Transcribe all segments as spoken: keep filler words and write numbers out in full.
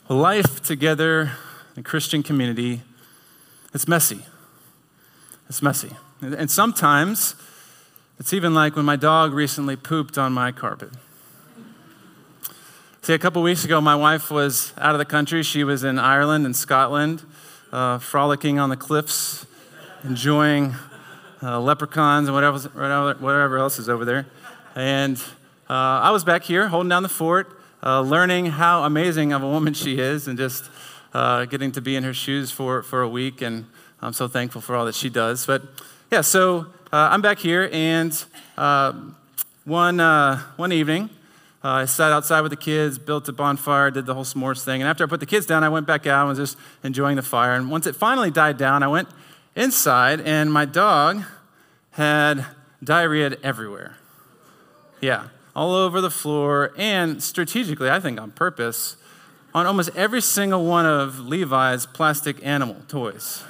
Life together in Christian community, it's messy. It's messy. And sometimes it's even like when my dog recently pooped on my carpet. See, a couple weeks ago, my wife was out of the country. She was in Ireland and Scotland, uh, frolicking on the cliffs, enjoying uh, leprechauns and whatever, whatever else is over there. And uh, I was back here holding down the fort, Uh, learning how amazing of a woman she is, and just uh, getting to be in her shoes for, for a week, and I'm so thankful for all that she does. But yeah, so uh, I'm back here, and uh, one uh, one evening, uh, I sat outside with the kids, built a bonfire, did the whole s'mores thing, and after I put the kids down, I went back out and was just enjoying the fire. And once it finally died down, I went inside, and my dog had diarrhea everywhere. Yeah. All over the floor, and strategically, I think on purpose, on almost every single one of Levi's plastic animal toys.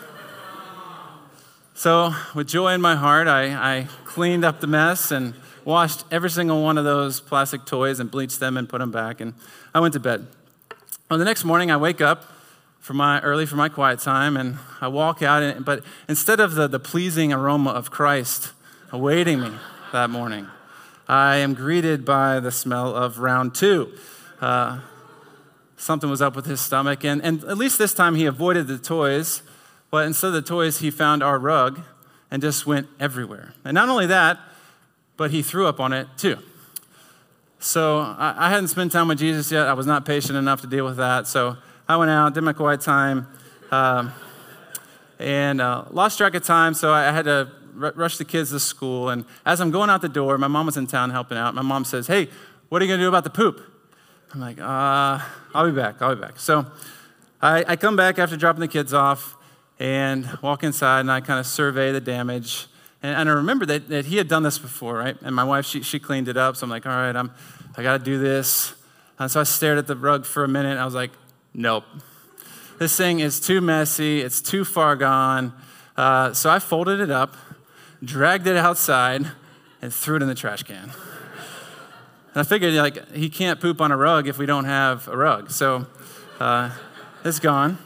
So with joy in my heart, I, I cleaned up the mess and washed every single one of those plastic toys and bleached them and put them back, and I went to bed. Well, the next morning, I wake up for my early for my quiet time, and I walk out, and, but instead of the, the pleasing aroma of Christ awaiting me that morning, I am greeted by the smell of round two. Uh, something was up with his stomach, and, and at least this time he avoided the toys, but instead of the toys, he found our rug and just went everywhere. And not only that, but he threw up on it too. So I, I hadn't spent time with Jesus yet. I was not patient enough to deal with that. So I went out, did my quiet time, um, and uh, lost track of time, so I, I had to rush the kids to school, and as I'm going out the door, my mom was in town helping out. My mom says, "Hey, what are you going to do about the poop?" I'm like, uh, I'll be back, I'll be back. So I, I come back after dropping the kids off and walk inside, and I kind of survey the damage, and, and I remember that, that he had done this before, right? And my wife, she, she cleaned it up, so I'm like, all right, I'm, I got to do this. And so I stared at the rug for a minute, and I was like, nope. This thing is too messy, it's too far gone. Uh, so I folded it up, dragged it outside, and threw it in the trash can. And I figured, like, he can't poop on a rug if we don't have a rug. So uh, it's gone.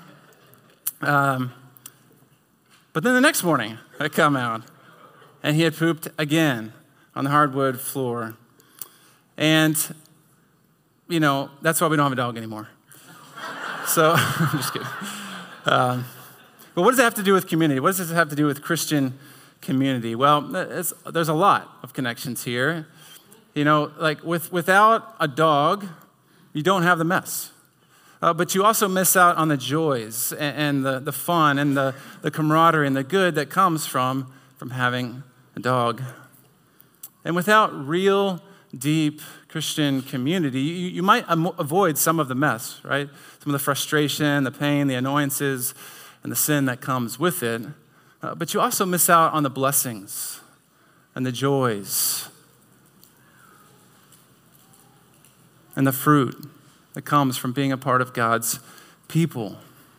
Um, but then the next morning, I come out, and he had pooped again on the hardwood floor. And, you know, that's why we don't have a dog anymore. So, I'm just kidding. Um, but what does that have to do with community? What does this have to do with Christian community? Well, it's, there's a lot of connections here. You know, like with, without a dog, you don't have the mess. Uh, but you also miss out on the joys and, and the, the fun and the, the camaraderie and the good that comes from, from having a dog. And without real, deep Christian community, you, you might am- avoid some of the mess, right? Some of the frustration, the pain, the annoyances, and the sin that comes with it. Uh, but you also miss out on the blessings and the joys and the fruit that comes from being a part of God's people.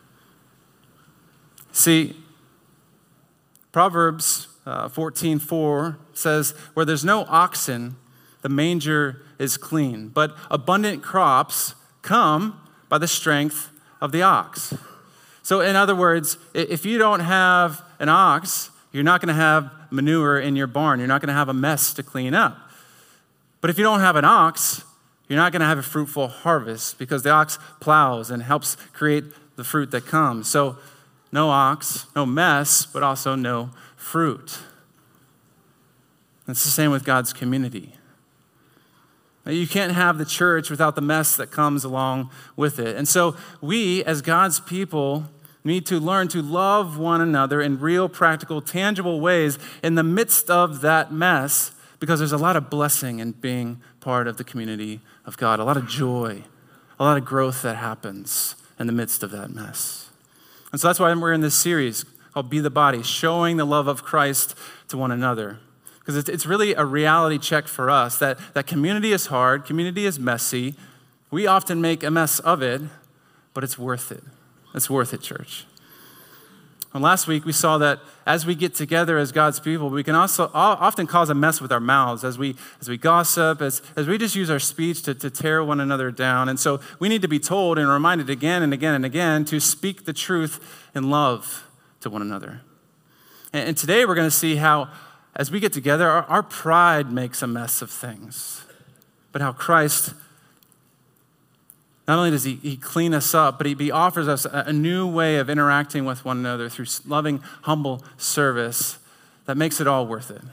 See, Proverbs uh, fourteen four says, where there's no oxen, the manger is clean, but abundant crops come by the strength of the ox. So in other words, if you don't have an ox, you're not going to have manure in your barn. You're not going to have a mess to clean up. But if you don't have an ox, you're not going to have a fruitful harvest because the ox plows and helps create the fruit that comes. So no ox, no mess, but also no fruit. It's the same with God's community. You can't have the church without the mess that comes along with it. And so we, as God's people, need to learn to love one another in real, practical, tangible ways in the midst of that mess, because there's a lot of blessing in being part of the community of God, a lot of joy, a lot of growth that happens in the midst of that mess. And so that's why we're in this series called Be the Body, showing the love of Christ to one another. Because it's, it's really a reality check for us that, that community is hard, community is messy. We often make a mess of it, but it's worth it. It's worth it, church. And last week, we saw that as we get together as God's people, we can also often cause a mess with our mouths as we as we gossip, as, as we just use our speech to, to tear one another down. And so we need to be told and reminded again and again and again to speak the truth in love to one another. And, and today, we're going to see how, as we get together, our, our pride makes a mess of things, but how Christ, not only does he, he clean us up, but he, he offers us a, a new way of interacting with one another through loving, humble service that makes it all worth it.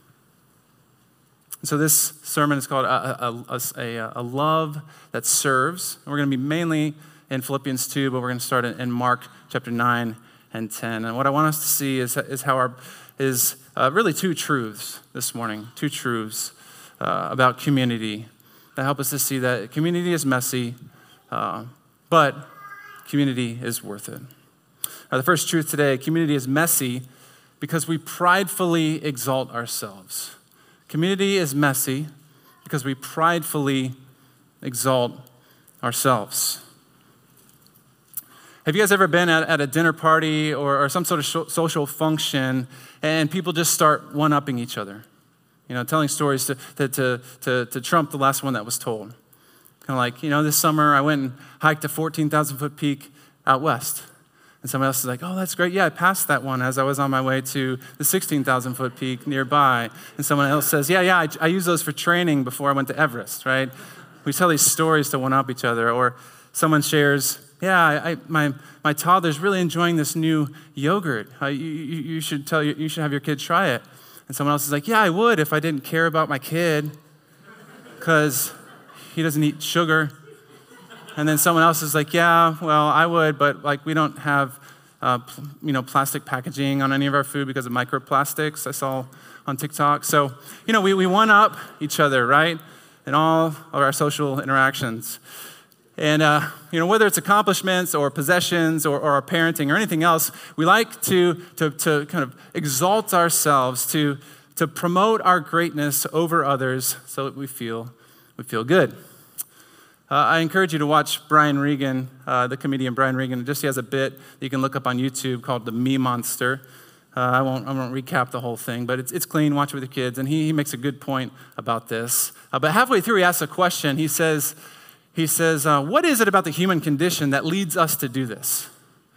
So this sermon is called a, a, a, a love that serves. And we're going to be mainly in Philippians two, but we're going to start in, in Mark chapter nine and ten. And what I want us to see is, is how our is uh, really two truths this morning, two truths uh, about community that help us to see that community is messy, Uh, but community is worth it. Now, the first truth today, community is messy because we pridefully exalt ourselves. Community is messy because we pridefully exalt ourselves. Have you guys ever been at, at a dinner party or, or some sort of sh- social function and people just start one-upping each other? You know, telling stories to, to, to, to, to trump the last one that was told. Kind of like, you know, this summer I went and hiked a fourteen thousand foot peak out west. And somebody else is like, oh, that's great. Yeah, I passed that one as I was on my way to the sixteen thousand foot peak nearby. And someone else says, yeah, yeah, I, I use those for training before I went to Everest, right? We tell these stories to one-up each other. Or someone shares, yeah, I, I, my my toddler's really enjoying this new yogurt. Uh, you, you, you should tell you, you should have your kid try it. And someone else is like, yeah, I would if I didn't care about my kid, because he doesn't eat sugar. And then someone else is like, yeah, well, I would, but like we don't have, uh, you know, plastic packaging on any of our food because of microplastics I saw on TikTok. So, you know, we, we one-up each other, right, in all of our social interactions. And, uh, you know, whether it's accomplishments or possessions or, or our parenting or anything else, we like to, to, to kind of exalt ourselves, to, to promote our greatness over others so that we feel, we feel good. Uh, I encourage you to watch Brian Regan, uh, the comedian Brian Regan. Just he has a bit that you can look up on YouTube called The Me Monster. Uh, I won't I won't recap the whole thing, but it's it's clean. Watch it with your kids. And he, he makes a good point about this. Uh, but halfway through, he asks a question. He says, he says, uh, what is it about the human condition that leads us to do this?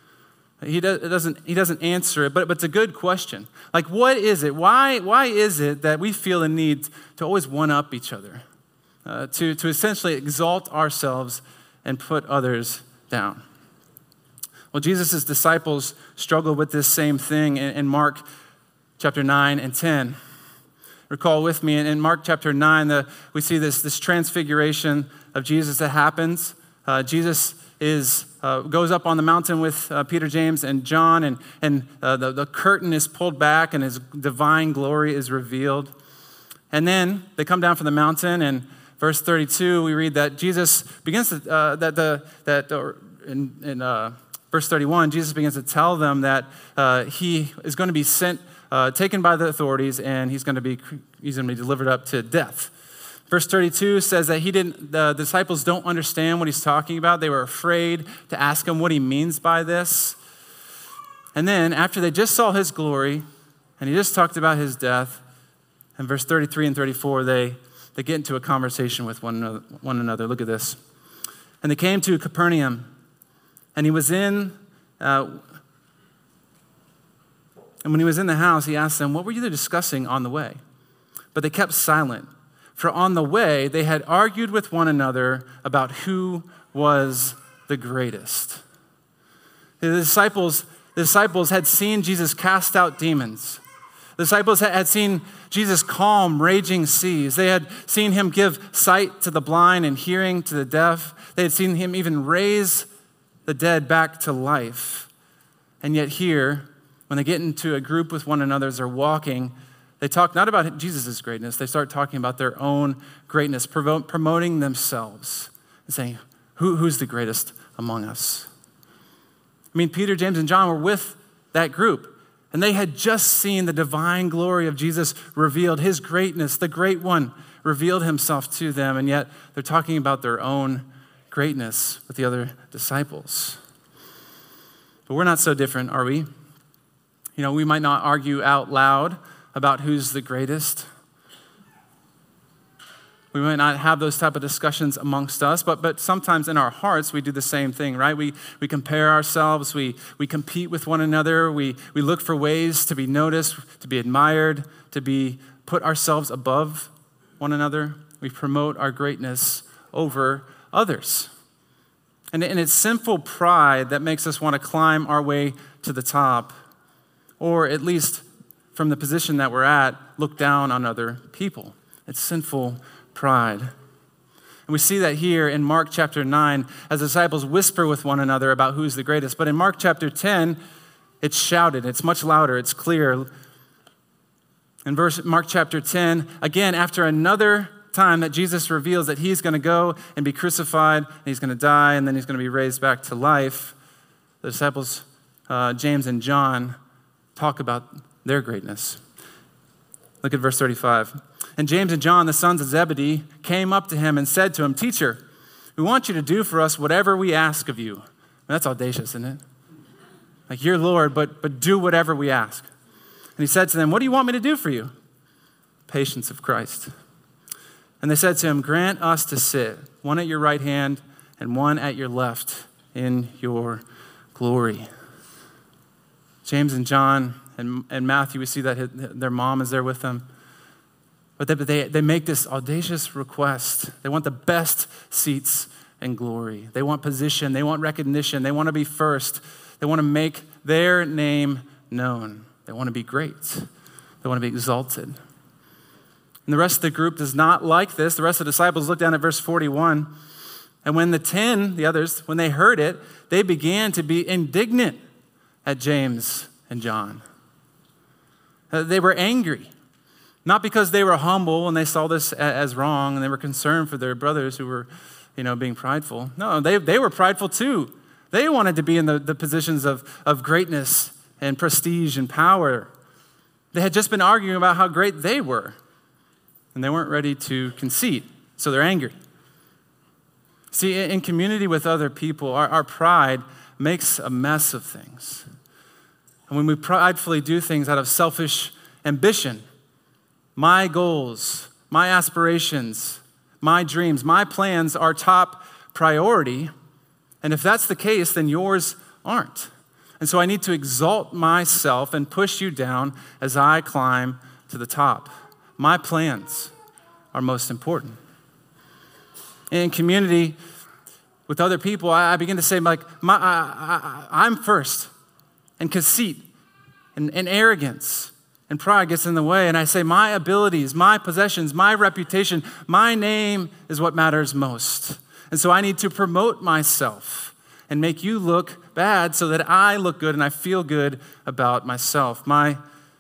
He doesn't he doesn't answer it, but, but it's a good question. Like, what is it? Why why is it that we feel the need to always one-up each other? Uh, to, to essentially exalt ourselves and put others down. Well, Jesus' disciples struggled with this same thing in, in Mark chapter nine and ten. Recall with me, in, in Mark chapter nine, the, we see this, this transfiguration of Jesus that happens. Uh, Jesus is uh, goes up on the mountain with uh, Peter, James, and John, and, and uh, the, the curtain is pulled back and his divine glory is revealed. And then they come down from the mountain, and verse thirty-two, we read that Jesus begins to, uh, that the, that or in, in uh, verse thirty-one, Jesus begins to tell them that uh, he is going to be sent, uh, taken by the authorities, and he's going to be, he's going to be delivered up to death. Verse thirty-two says that he didn't, the disciples don't understand what he's talking about. They were afraid to ask him what he means by this. And then after they just saw his glory, and he just talked about his death, in verse thirty-three and thirty-four, they They get into a conversation with one another, one another. Look at this. And they came to Capernaum, and he was in, uh, and when he was in the house, he asked them, what were you discussing on the way? But they kept silent, for on the way, they had argued with one another about who was the greatest. The disciples, the disciples had seen Jesus cast out demons. The disciples had seen Jesus calm raging seas. They had seen him give sight to the blind and hearing to the deaf. They had seen him even raise the dead back to life. And yet here, when they get into a group with one another as they're walking, they talk not about Jesus' greatness. They start talking about their own greatness, promoting themselves and saying, Who, who's the greatest among us? I mean, Peter, James, and John were with that group. And they had just seen the divine glory of Jesus revealed, his greatness, the great one revealed himself to them, and yet they're talking about their own greatness with the other disciples. But we're not so different, are we? You know, we might not argue out loud about who's the greatest. We might not have those type of discussions amongst us, but but sometimes in our hearts we do the same thing, right? We we compare ourselves, we we compete with one another, we we look for ways to be noticed, to be admired, to be put ourselves above one another. We promote our greatness over others. And, and it's sinful pride that makes us want to climb our way to the top, or at least from the position that we're at, look down on other people. It's sinful pride. And we see that here in Mark chapter nine, as the disciples whisper with one another about who's the greatest. But in Mark chapter ten, it's shouted. It's much louder. It's clear. In verse Mark chapter ten, again, after another time that Jesus reveals that he's going to go and be crucified, and he's going to die, and then he's going to be raised back to life, the disciples, uh, James and John, talk about their greatness. Look at verse thirty-five. And James and John, the sons of Zebedee, came up to him and said to him, "Teacher, we want you to do for us whatever we ask of you." That's audacious, isn't it? Like, you're Lord, but, but do whatever we ask. And he said to them, "What do you want me to do for you?" Patience of Christ. And they said to him, "Grant us to sit, one at your right hand and one at your left in your glory." James and John and, and Matthew, we see that his, their mom is there with them. But they, they, they make this audacious request. They want the best seats and glory. They want position. They want recognition. They want to be first. They want to make their name known. They want to be great. They want to be exalted. And the rest of the group does not like this. The rest of the disciples look down at verse forty-one. And when the ten, the others, when they heard it, they began to be indignant at James and John. They were angry. Not because they were humble and they saw this as wrong and they were concerned for their brothers who were, you know, being prideful. No, they, they were prideful too. They wanted to be in the, the positions of, of greatness and prestige and power. They had just been arguing about how great they were, and they weren't ready to concede, so they're angry. See, in community with other people, our, our pride makes a mess of things. And when we pridefully do things out of selfish ambition, my goals, my aspirations, my dreams, my plans are top priority. And if that's the case, then yours aren't. And so I need to exalt myself and push you down as I climb to the top. My plans are most important. In community with other people, I begin to say, like, my, I, I, I'm first. And conceit and, and arrogance and pride gets in the way, and I say my abilities, my possessions, my reputation, my name is what matters most. And so I need to promote myself and make you look bad so that I look good and I feel good about myself. My,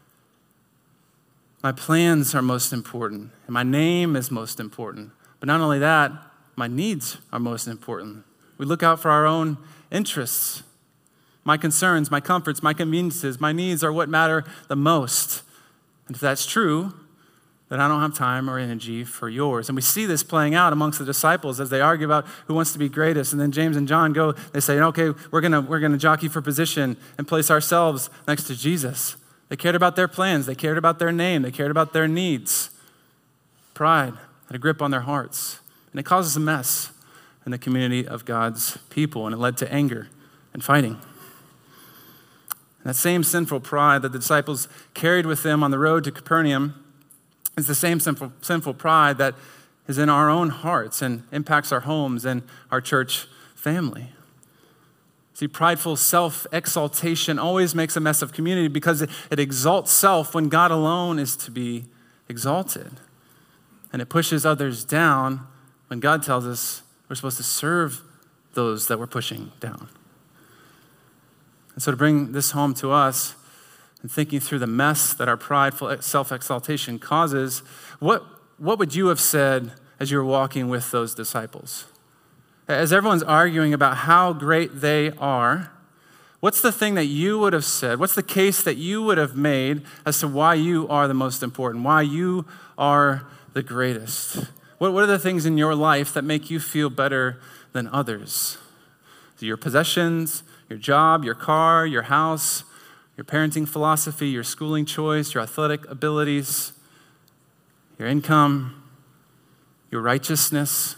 my plans are most important, and my name is most important. But not only that, my needs are most important. We look out for our own interests. My concerns, my comforts, my conveniences, my needs are what matter the most. And if that's true, then I don't have time or energy for yours. And we see this playing out amongst the disciples as they argue about who wants to be greatest. And then James and John go, they say, okay, we're gonna we're gonna jockey for position and place ourselves next to Jesus. They cared about their plans, they cared about their name, they cared about their needs. Pride had a grip on their hearts. And it causes a mess in the community of God's people, and it led to anger and fighting. And that same sinful pride that the disciples carried with them on the road to Capernaum is the same sinful, sinful pride that is in our own hearts and impacts our homes and our church family. See, prideful self-exaltation always makes a mess of community because it, it exalts self when God alone is to be exalted. And it pushes others down when God tells us we're supposed to serve those that we're pushing down. And so to bring this home to us and thinking through the mess that our prideful self-exaltation causes, what, what would you have said as you were walking with those disciples? As everyone's arguing about how great they are, what's the thing that you would have said? What's the case that you would have made as to why you are the most important, why you are the greatest? What, what are the things in your life that make you feel better than others? Your possessions, your job, your car, your house, your parenting philosophy, your schooling choice, your athletic abilities, your income, your righteousness?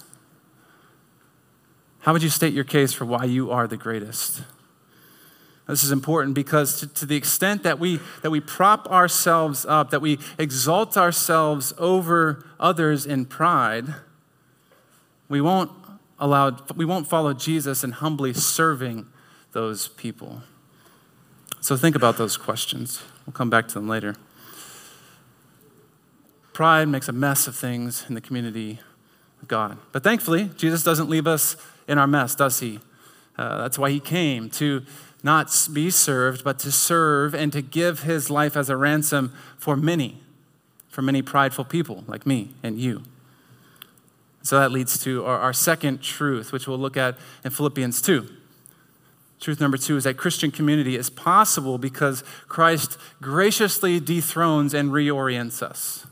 How would you state your case for why you are the greatest? This is important because to, to the extent that we that we prop ourselves up, that we exalt ourselves over others in pride, we won't allow we won't follow Jesus in humbly serving those people. So think about those questions. We'll come back to them later. Pride makes a mess of things in the community of God. But thankfully, Jesus doesn't leave us in our mess, does he? Uh, that's why he came, to not be served, but to serve and to give his life as a ransom for many, for many prideful people like me and you. So that leads to our, our second truth, which we'll look at in Philippians two. Truth number two is that Christian community is possible because Christ graciously dethrones and reorients us.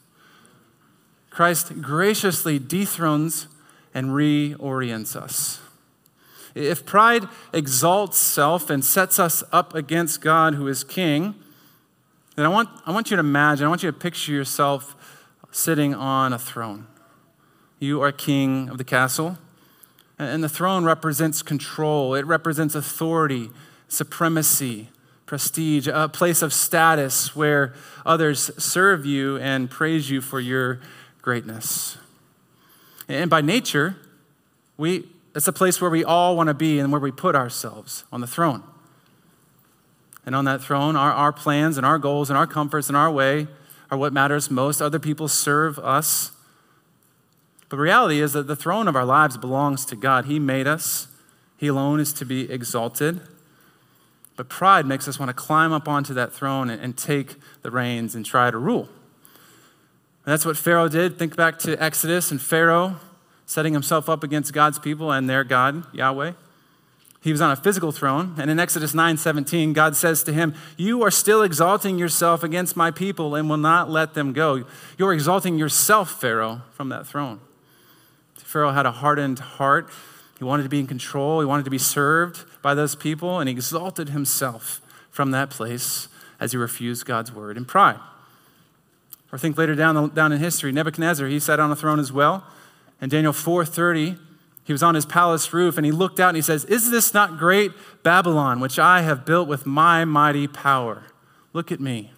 Christ graciously dethrones and reorients us. If pride exalts self and sets us up against God who is king, then I want, I want you to imagine, I want you to picture yourself sitting on a throne. You are king of the castle, and the throne represents control. It represents authority, supremacy, prestige, a place of status where others serve you and praise you for your greatness. And by nature, we it's a place where we all want to be and where we put ourselves, on the throne. And on that throne, our, our plans and our goals and our comforts and our way are what matters most. Other people serve us. But the reality is that the throne of our lives belongs to God. He made us. He alone is to be exalted. But pride makes us want to climb up onto that throne and, and take the reins and try to rule. And that's what Pharaoh did. Think back to Exodus and Pharaoh setting himself up against God's people and their God, Yahweh. He was on a physical throne, and in Exodus nine seventeen, God says to him, "You are still exalting yourself against my people and will not let them go." You're exalting yourself, Pharaoh, from that throne. Pharaoh had a hardened heart. He wanted to be in control. He wanted to be served by those people, and he exalted himself from that place as he refused God's word in pride. Or think later down, down in history, Nebuchadnezzar, he sat on a throne as well. In Daniel four thirty, he was on his palace roof and he looked out and he says, "Is this not great Babylon, which I have built with my mighty power? Look at me."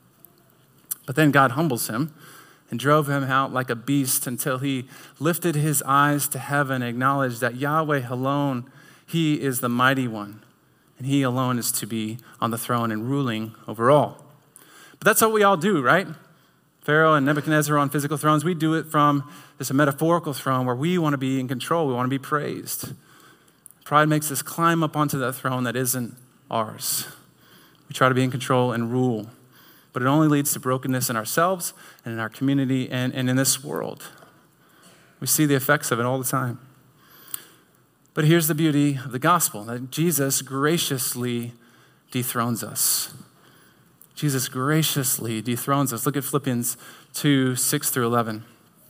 But then God humbles him and drove him out like a beast until he lifted his eyes to heaven and acknowledged that Yahweh alone, he is the mighty one. And he alone is to be on the throne and ruling over all. But that's what we all do, right? Pharaoh and Nebuchadnezzar on physical thrones, we do it from just a metaphorical throne where we want to be in control. We want to be praised. Pride makes us climb up onto that throne that isn't ours. We try to be in control and rule. But it only leads to brokenness in ourselves and in our community and, and in this world. We see the effects of it all the time. But here's the beauty of the gospel, that Jesus graciously dethrones us. Jesus graciously dethrones us. Look at Philippians two, six through eleven.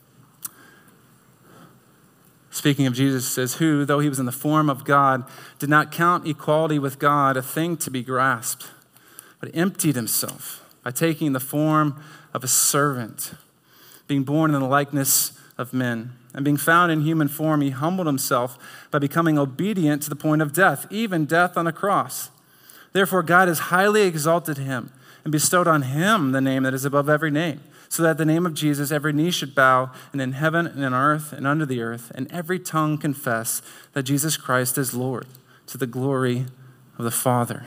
Speaking of Jesus, it says, "Who, though he was in the form of God, did not count equality with God a thing to be grasped, but emptied himself by taking the form of a servant, being born in the likeness of men. And being found in human form, he humbled himself by becoming obedient to the point of death, even death on a cross. Therefore, God has highly exalted him and bestowed on him the name that is above every name, so that at the name of Jesus every knee should bow, and in heaven and in earth and under the earth, and every tongue confess that Jesus Christ is Lord, to the glory of the Father."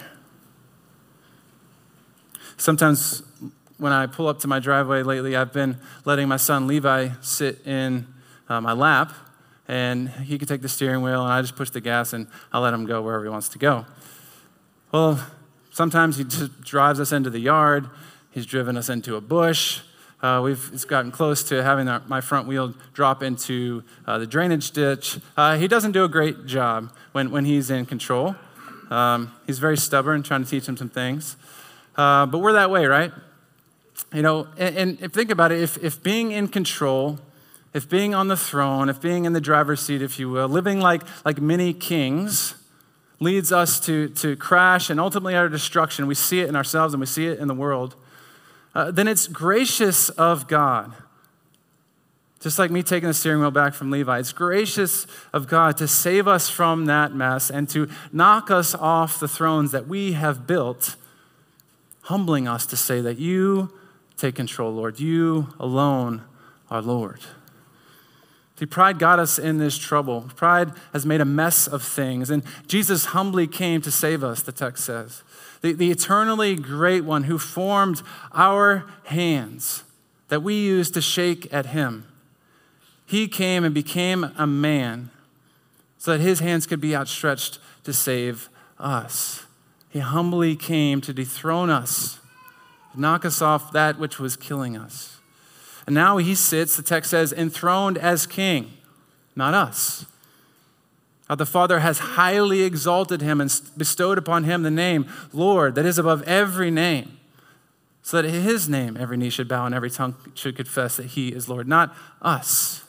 Sometimes when I pull up to my driveway lately, I've been letting my son Levi sit in uh, my lap, and he can take the steering wheel, and I just push the gas, and I'll let him go wherever he wants to go. Well, sometimes he just drives us into the yard. He's driven us into a bush. Uh, we've it's gotten close to having our, my front wheel drop into uh, the drainage ditch. Uh, he doesn't do a great job when, when he's in control. Um, he's very stubborn, trying to teach him some things. Uh, but we're that way, right? You know, and, and if think about it, if, if being in control, if being on the throne, if being in the driver's seat, if you will, living like, like many kings, leads us to, to crash and ultimately our destruction, we see it in ourselves and we see it in the world, uh, then it's gracious of God. Just like me taking the steering wheel back from Levi, it's gracious of God to save us from that mess and to knock us off the thrones that we have built, humbling us to say that you take control, Lord. You alone are Lord. See, pride got us in this trouble. Pride has made a mess of things. And Jesus humbly came to save us, the text says. The, the eternally great one who formed our hands that we use to shake at him. He came and became a man so that his hands could be outstretched to save us. He humbly came to dethrone us, to knock us off that which was killing us. And now he sits, the text says, enthroned as king, not us. How the Father has highly exalted him and bestowed upon him the name Lord, that is above every name, so that in his name every knee should bow and every tongue should confess that he is Lord, not us.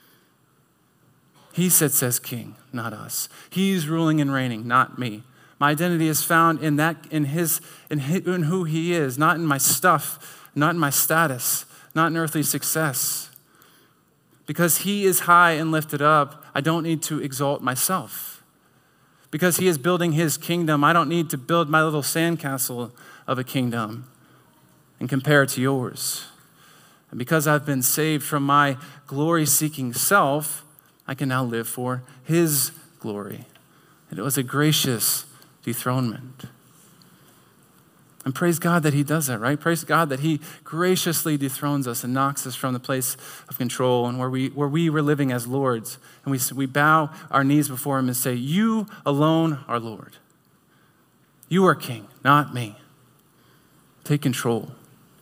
He sits as king, not us. He's ruling and reigning, not me. My identity is found in that, in his, in his, in who he is, not in my stuff, not in my status, not in earthly success. Because he is high and lifted up, I don't need to exalt myself. Because he is building his kingdom, I don't need to build my little sandcastle of a kingdom and compare it to yours. And because I've been saved from my glory-seeking self, I can now live for his glory. And it was a gracious dethronement. And praise God that he does that, right? Praise God that he graciously dethrones us and knocks us from the place of control and where we where we were living as lords. And we, we bow our knees before him and say, you alone are Lord. You are king, not me. Take control.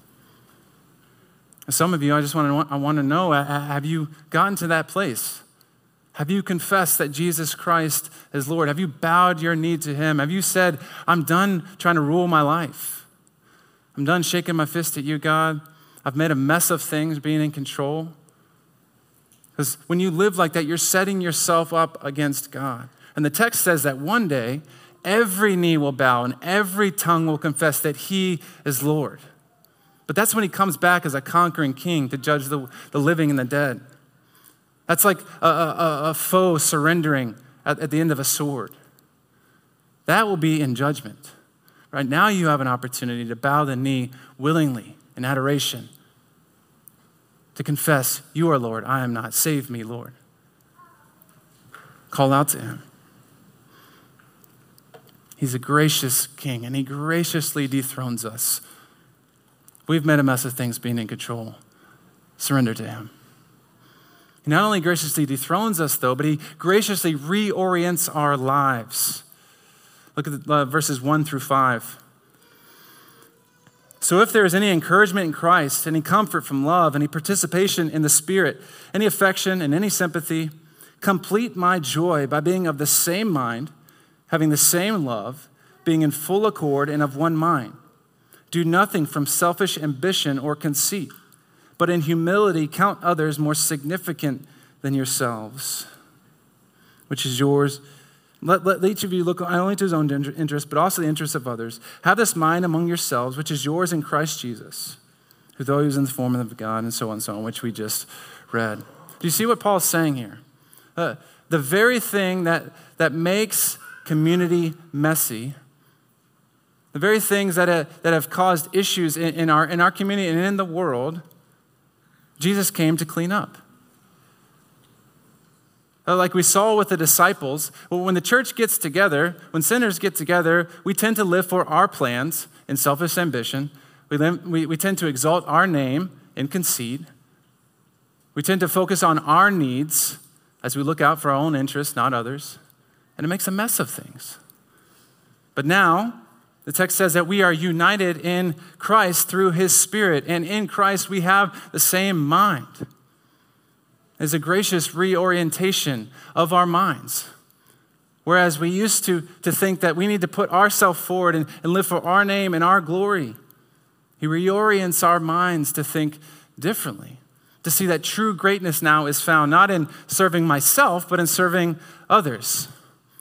And some of you, I just want to, I want to know, have you gotten to that place? Have you confessed that Jesus Christ is Lord? Have you bowed your knee to him? Have you said, I'm done trying to rule my life. I'm done shaking my fist at you, God. I've made a mess of things being in control. Because when you live like that, you're setting yourself up against God. And the text says that one day, every knee will bow and every tongue will confess that he is Lord. But that's when he comes back as a conquering king to judge the, the living and the dead. That's like a, a, a foe surrendering at, at the end of a sword. That will be in judgment. Right now you have an opportunity to bow the knee willingly in adoration, to confess, you are Lord, I am not. Save me, Lord. Call out to him. He's a gracious king, and he graciously dethrones us. We've made a mess of things being in control. Surrender to him. He not only graciously dethrones us, though, but he graciously reorients our lives. Look at the, uh, verses one through five. So if there is any encouragement in Christ, any comfort from love, any participation in the Spirit, any affection and any sympathy, complete my joy by being of the same mind, having the same love, being in full accord and of one mind. Do nothing from selfish ambition or conceit, but in humility count others more significant than yourselves, which is yours. Let, let each of you look not only to his own interest, but also the interests of others. Have this mind among yourselves, which is yours in Christ Jesus, who though he was in the form of God, and so on and so on, which we just read. Do you see what Paul's saying here? Uh, the very thing that, that makes community messy, the very things that, uh, that have caused issues in, in, our, in our community and in the world, Jesus came to clean up. Like we saw with the disciples, when the church gets together, when sinners get together, we tend to live for our plans in selfish ambition. We, live, we, we tend to exalt our name in conceit. We tend to focus on our needs as we look out for our own interests, not others. And it makes a mess of things. But now, the text says that we are united in Christ through his Spirit, and in Christ we have the same mind. It's a gracious reorientation of our minds. Whereas we used to, to think that we need to put ourselves forward and, and live for our name and our glory, he reorients our minds to think differently, to see that true greatness now is found not in serving myself, but in serving others.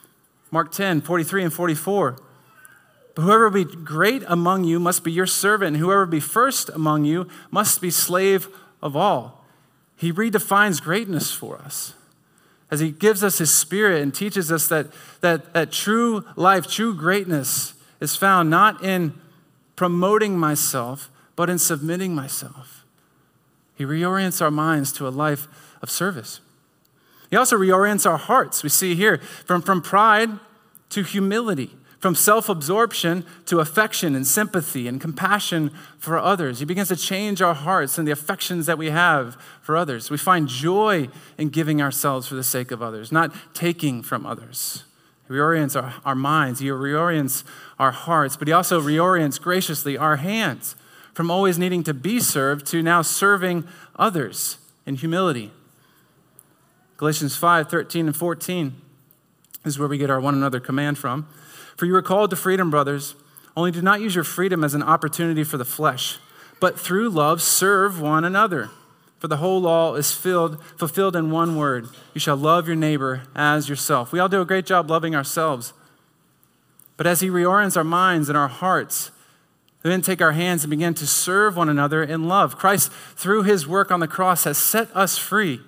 Mark ten, forty-three and forty-four. But whoever be great among you must be your servant, and whoever be first among you must be slave of all. He redefines greatness for us as he gives us his spirit and teaches us that, that, that true life, true greatness is found not in promoting myself, but in submitting myself. He reorients our minds to a life of service. He also reorients our hearts. We see here from, from pride to humility, from self-absorption to affection and sympathy and compassion for others. He begins to change our hearts and the affections that we have for others. We find joy in giving ourselves for the sake of others, not taking from others. He reorients our, our minds. He reorients our hearts, but he also reorients graciously our hands from always needing to be served to now serving others in humility. Galatians five, thirteen and fourteen is where we get our one another command from. For you are called to freedom, brothers, only do not use your freedom as an opportunity for the flesh, but through love serve one another. For the whole law is filled, fulfilled in one word. You shall love your neighbor as yourself. We all do a great job loving ourselves. But as he reorients our minds and our hearts, we then take our hands and begin to serve one another in love. Christ, through his work on the cross, has set us free.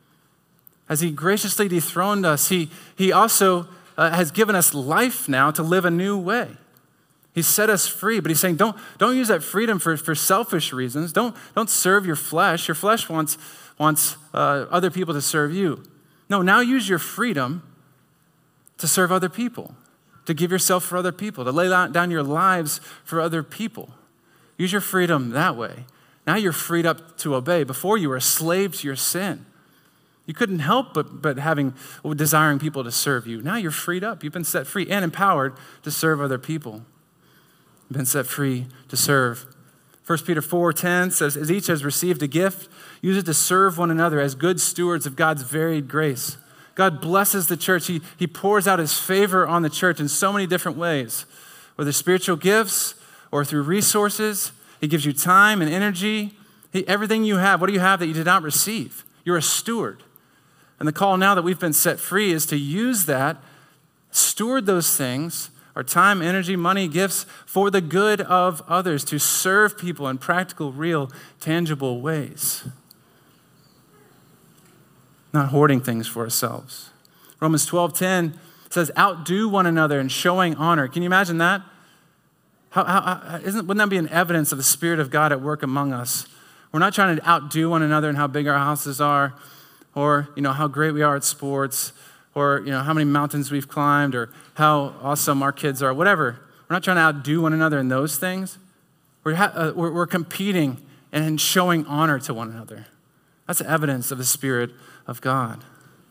As he graciously dethroned us, he, he also uh, has given us life now to live a new way. He set us free, but he's saying, don't, don't use that freedom for, for selfish reasons. Don't, don't serve your flesh. Your flesh wants, wants uh, other people to serve you. No, now use your freedom to serve other people, to give yourself for other people, to lay down your lives for other people. Use your freedom that way. Now you're freed up to obey. Before you were a slave to your sin. You couldn't help but, but having, desiring people to serve you. Now you're freed up. You've been set free and empowered to serve other people. You've been set free to serve. First Peter four ten says, as each has received a gift, use it to serve one another as good stewards of God's varied grace. God blesses the church. He, he pours out his favor on the church in so many different ways, whether spiritual gifts or through resources. He gives you time and energy. He, everything you have, what do you have that you did not receive? You're a steward. And the call now that we've been set free is to use that, steward those things, our time, energy, money, gifts, for the good of others, to serve people in practical, real, tangible ways. Not hoarding things for ourselves. Romans twelve ten says, outdo one another in showing honor. Can you imagine that? How, how, isn't, wouldn't that be an evidence of the Spirit of God at work among us? We're not trying to outdo one another in how big our houses are, or, you know, how great we are at sports, or, you know, how many mountains we've climbed, or how awesome our kids are, whatever. We're not trying to outdo one another in those things. We're, ha- uh, we're, we're competing and showing honor to one another. That's evidence of the Spirit of God.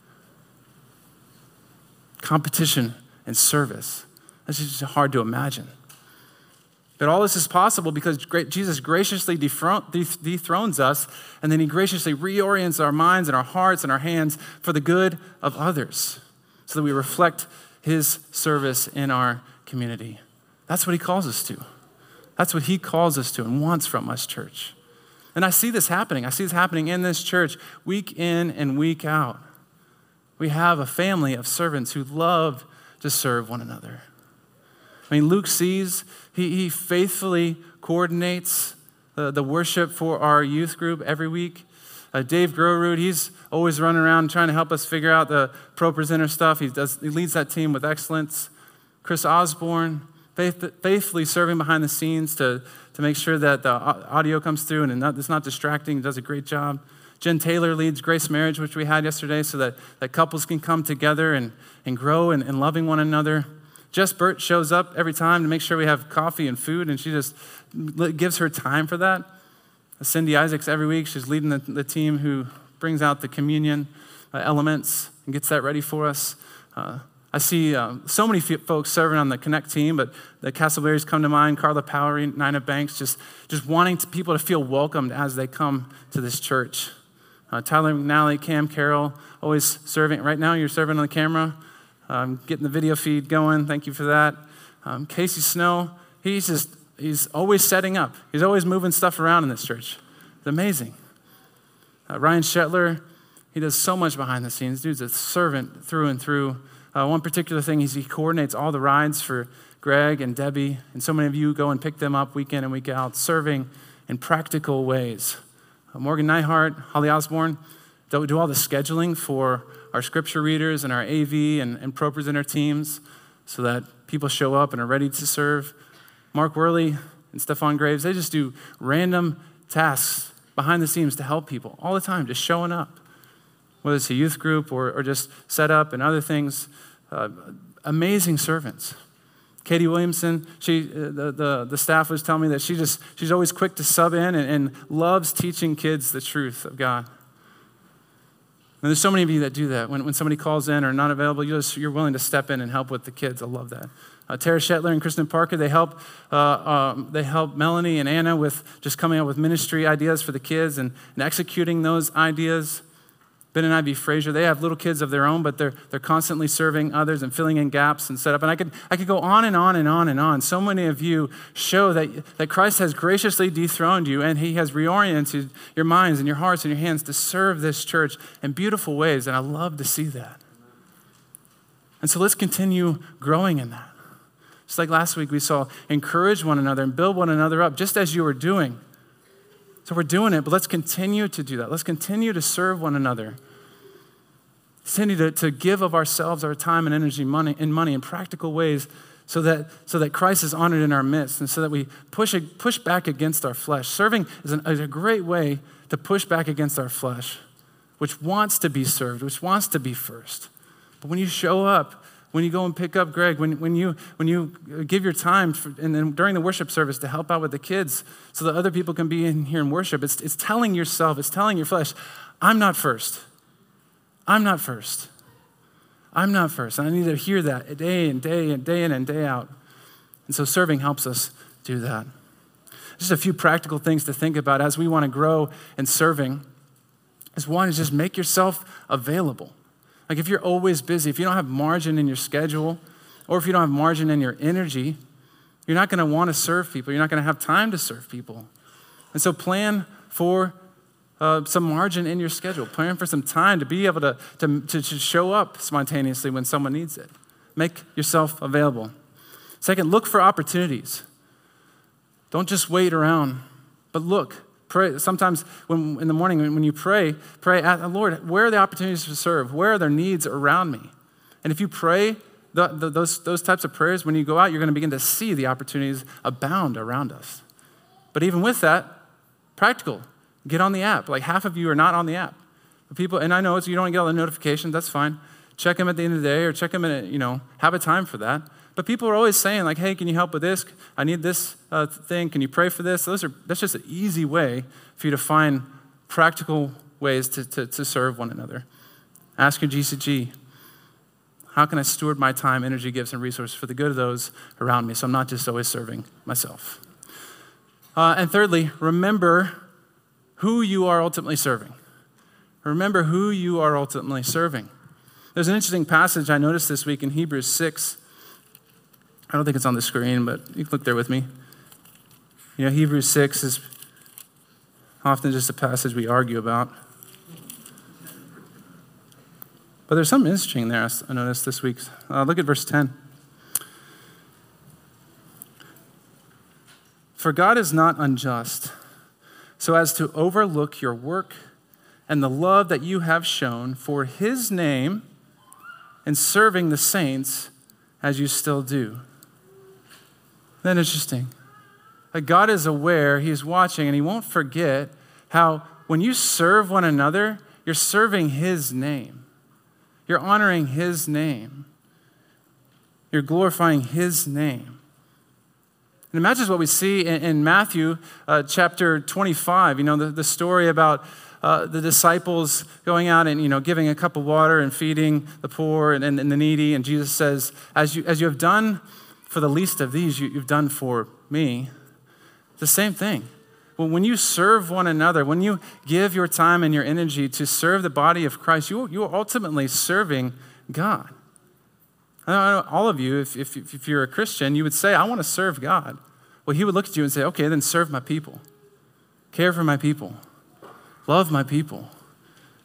Competition and service. That's just hard to imagine. But all this is possible because Jesus graciously dethrones us, and then he graciously reorients our minds and our hearts and our hands for the good of others so that we reflect his service in our community. That's what he calls us to. That's what he calls us to and wants from us, church. And I see this happening. I see this happening in this church week in and week out. We have a family of servants who love to serve one another. I mean, Luke sees, he, he faithfully coordinates the, the worship for our youth group every week. Uh, Dave Grorud, he's always running around trying to help us figure out the pro presenter stuff. He does. He leads that team with excellence. Chris Osborne, faith, faithfully serving behind the scenes to, to make sure that the audio comes through and it's not distracting. He does a great job. Jen Taylor leads Grace Marriage, which we had yesterday, so that, that couples can come together and, and grow in, in loving one another. Jess Burt shows up every time to make sure we have coffee and food, and she just gives her time for that. Cindy Isaacs, every week, she's leading the, the team who brings out the communion uh, elements and gets that ready for us. Uh, I see um, so many f- folks serving on the Connect team, but the Castleberries come to mind, Carla Powery, Nina Banks, just, just wanting to, people to feel welcomed as they come to this church. Uh, Tyler McNally, Cam Carroll, always serving. Right now, you're serving on the camera. Um, getting the video feed going. Thank you for that. Um, Casey Snow, he's just, he's always setting up. He's always moving stuff around in this church. It's amazing. Uh, Ryan Shetler, he does so much behind the scenes. Dude's a servant through and through Uh, one particular thing is he coordinates all the rides for Greg and Debbie, and so many of you go and pick them up week in and week out, serving in practical ways. Uh, Morgan Neihart, Holly Osborne, do, do all the scheduling for our scripture readers and our A V and, and ProPresenter teams so that people show up and are ready to serve. Mark Worley and Stefan Graves, they just do random tasks behind the scenes to help people all the time, just showing up, whether it's a youth group or, or just set up and other things. Uh, amazing servants. Katie Williamson, she, uh, the, the, the staff was telling me that she just, she's always quick to sub in and, and loves teaching kids the truth of God. And there's so many of you that do that. When, when somebody calls in or not available, you just, you're willing to step in and help with the kids. I love that. Uh, Tara Shetler and Kristen Parker, they help uh, um, they help Melanie and Anna with just coming up with ministry ideas for the kids and, and executing those ideas. Ben and Ivy Frazier, they have little kids of their own, but they're they're constantly serving others and filling in gaps and setup. And I could I could go on and on and on and on. So many of you show that, that Christ has graciously dethroned you and he has reoriented your minds and your hearts and your hands to serve this church in beautiful ways. And I love to see that. And so let's continue growing in that. Just like last week we saw, encourage one another and build one another up, just as you were doing. So we're doing it, but let's continue to do that. Let's continue to serve one another. Continue to, to give of ourselves, our time and energy, money and money in practical ways so that, so that Christ is honored in our midst and so that we push, push back against our flesh. Serving is, an, is a great way to push back against our flesh, which wants to be served, which wants to be first. But when you show up, when you go and pick up Greg, when, when, you, when you give your time for, and then during the worship service to help out with the kids so that other people can be in here and worship, it's, it's telling yourself, it's telling your flesh, I'm not first. I'm not first. I'm not first. And I need to hear that day and day and day in and day out. And so serving helps us do that. Just a few practical things to think about as we want to grow in serving is one is just make yourself available. Like if you're always busy, if you don't have margin in your schedule, or if you don't have margin in your energy, you're not going to want to serve people. You're not going to have time to serve people. And so plan for uh, some margin in your schedule. Plan for some time to be able to, to, to, to show up spontaneously when someone needs it. Make yourself available. Second, look for opportunities. Don't just wait around, but look. Pray. Sometimes when, in the morning when you pray, pray, Lord, where are the opportunities to serve? Where are there needs around me? And if you pray the, the, those, those types of prayers, when you go out, you're going to begin to see the opportunities abound around us. But even with that, practical, get on the app. Like half of you are not on the app. People, and I know it's, you don't get all the notifications, that's fine. Check them at the end of the day or check them in, a, you know, have a time for that. But people are always saying like, hey, can you help with this? I need this uh, thing. Can you pray for this? Those are That's just an easy way for you to find practical ways to, to, to serve one another. Ask your G C G, how can I steward my time, energy, gifts, and resources for the good of those around me so I'm not just always serving myself? Uh, and thirdly, remember who you are ultimately serving. Remember who you are ultimately serving. There's an interesting passage I noticed this week in Hebrews six. I don't think it's on the screen, but you can look there with me. You know, Hebrews six is often just a passage we argue about. But there's something interesting there I noticed this week. Uh, look at verse ten. For God is not unjust, so as to overlook your work and the love that you have shown for his name in serving the saints as you still do. Isn't that interesting? Like God is aware, he's watching, and he won't forget how when you serve one another, you're serving his name. You're honoring his name. You're glorifying his name. And it matches what we see in, in Matthew uh, chapter twenty-five, you know, the, the story about uh, the disciples going out and, you know, giving a cup of water and feeding the poor and, and, and the needy. And Jesus says, as you, as you have done for the least of these, you, you've done for me. It's the same thing. Well, when you serve one another, when you give your time and your energy to serve the body of Christ, you, you are ultimately serving God. I know all of you, if, if, if you're a Christian, you would say, I want to serve God. Well, he would look at you and say, okay, then serve my people. Care for my people. Love my people.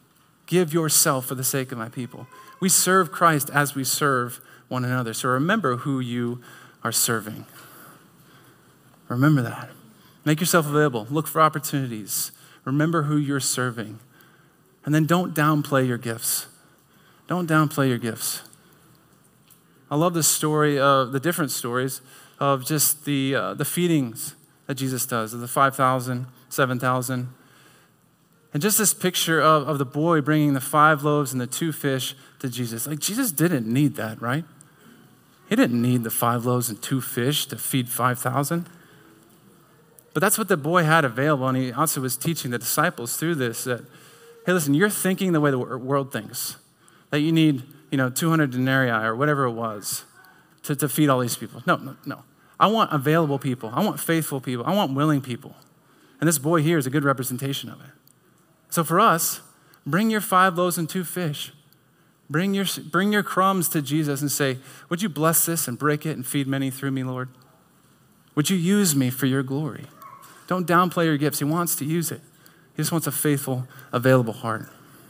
Give yourself for the sake of my people. We serve Christ as we serve one another. So remember who you are serving. Remember that. Make yourself available. Look for opportunities. Remember who you're serving. And then don't downplay your gifts. Don't downplay your gifts. I love the story of the different stories of just the uh, the feedings that Jesus does, of the five thousand, seven thousand. And just this picture of, of the boy bringing the five loaves and the two fish to Jesus. Like, Jesus didn't need that, right? He didn't need the five loaves and two fish to feed five thousand. But that's what the boy had available, and he also was teaching the disciples through this that, hey, listen, you're thinking the way the world thinks, that you need, you know, two hundred denarii or whatever it was to, to feed all these people. No, no, no. I want available people. I want faithful people. I want willing people. And this boy here is a good representation of it. So for us, bring your five loaves and two fish. Bring your, bring your crumbs to Jesus and say, would you bless this and break it and feed many through me, Lord? Would you use me for your glory? Don't downplay your gifts. He wants to use it. He just wants a faithful, available heart.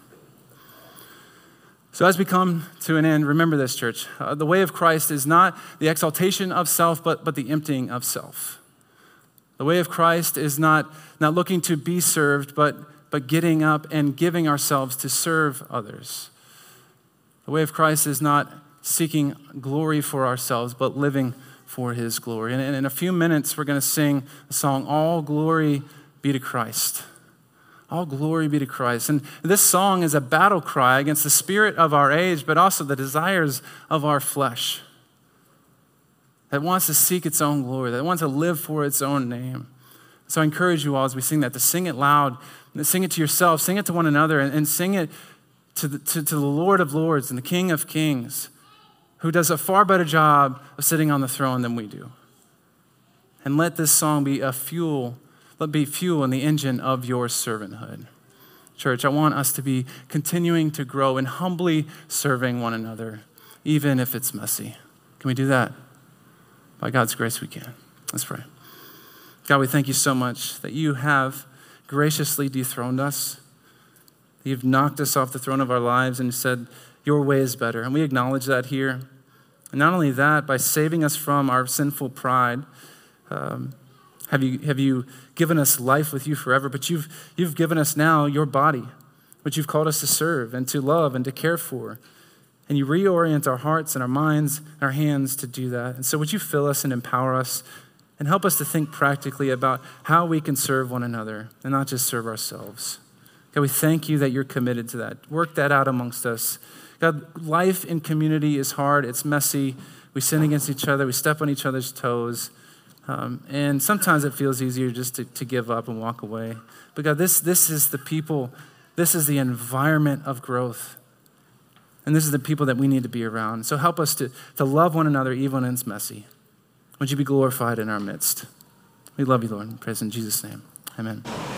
So as we come to an end, remember this, church. Uh, the way of Christ is not the exaltation of self, but, but the emptying of self. The way of Christ is not, not looking to be served, but, but getting up and giving ourselves to serve others. The way of Christ is not seeking glory for ourselves, but living for his glory. And in a few minutes, we're going to sing a song, All Glory Be to Christ. All glory be to Christ. And this song is a battle cry against the spirit of our age, but also the desires of our flesh that wants to seek its own glory, that wants to live for its own name. So I encourage you all as we sing that to sing it loud, sing it to yourself, sing it to one another, and, and sing it to the, to, to the Lord of Lords and the King of Kings, who does a far better job of sitting on the throne than we do. And let this song be a fuel, let be fuel in the engine of your servanthood. Church, I want us to be continuing to grow and humbly serving one another, even if it's messy. Can we do that? By God's grace, we can. Let's pray. God, we thank you so much that you have graciously dethroned us. You've knocked us off the throne of our lives and said, your way is better. And we acknowledge that here. And not only that, by saving us from our sinful pride, um, have you have you given us life with you forever, but you've you've given us now your body, which you've called us to serve and to love and to care for. And you reorient our hearts and our minds and our hands to do that. And so would you fill us and empower us and help us to think practically about how we can serve one another and not just serve ourselves. God, we thank you that you're committed to that. Work that out amongst us. God, life in community is hard. It's messy. We sin against each other. We step on each other's toes. Um, and sometimes it feels easier just to, to give up and walk away. But God, this, this is the people, this is the environment of growth. And this is the people that we need to be around. So help us to, to love one another even when it's messy. Would you be glorified in our midst? We love you, Lord. We praise in Jesus' name. Amen.